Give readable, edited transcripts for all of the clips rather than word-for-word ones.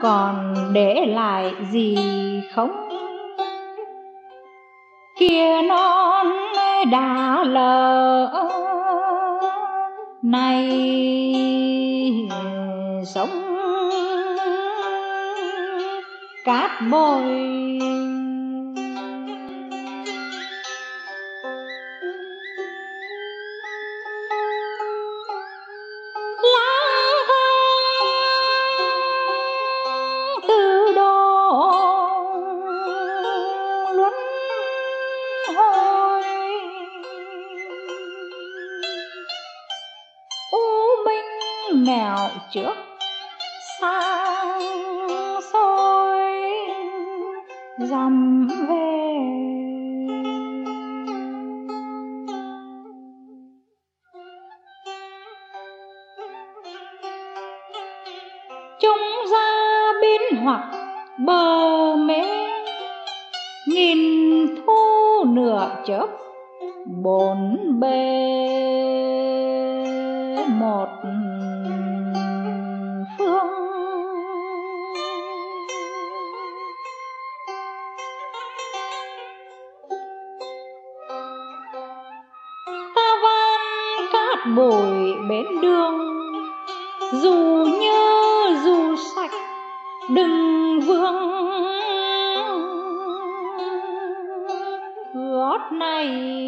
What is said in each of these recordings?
còn để lại gì không? Kia non đã lỡ này sống cát bồi. Nẻo trước sang soi dằm về. Trông ra biến hoặc bờ mê, nghìn thu nửa chớp bốn bề một phương. Ta van cát bụi bên đường, dù nhớ dù sạch đừng vương gót này.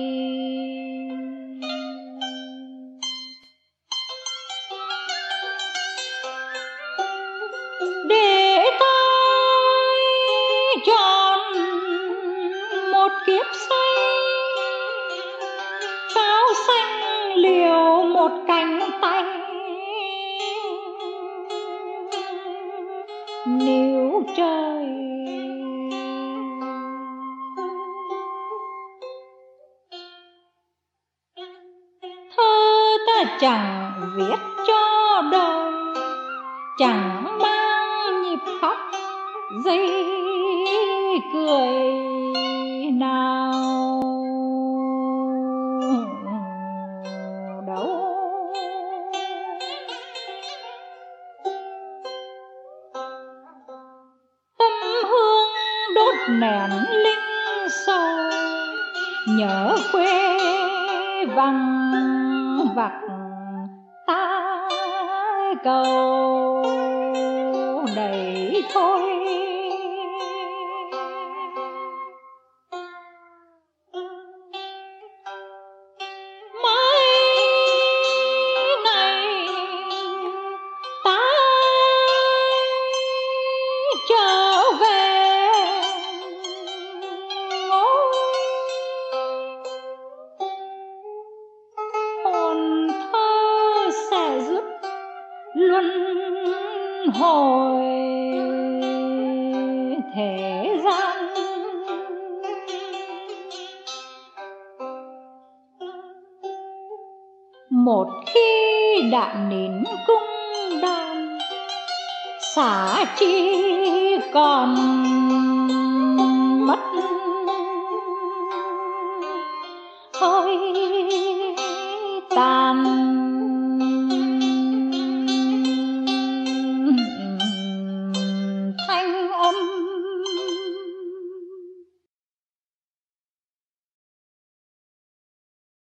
Để tôi tròn một kiếp say, cao xanh liều một cánh tay, níu trời. Thơ ta chẳng viết cho đời, chẳng mang nhịp khóc dây cười nào đâu. Tâm hương đốt nén linh sầu, nhớ quê vắng vặc ta cầu đầy thôi. Mai này ta trở về ngôi, hồn thơ sẽ dứt luân hồi thế gian. Một khi đã nín cung đàn, xả chi còn mất hơi tàn. Thanh âm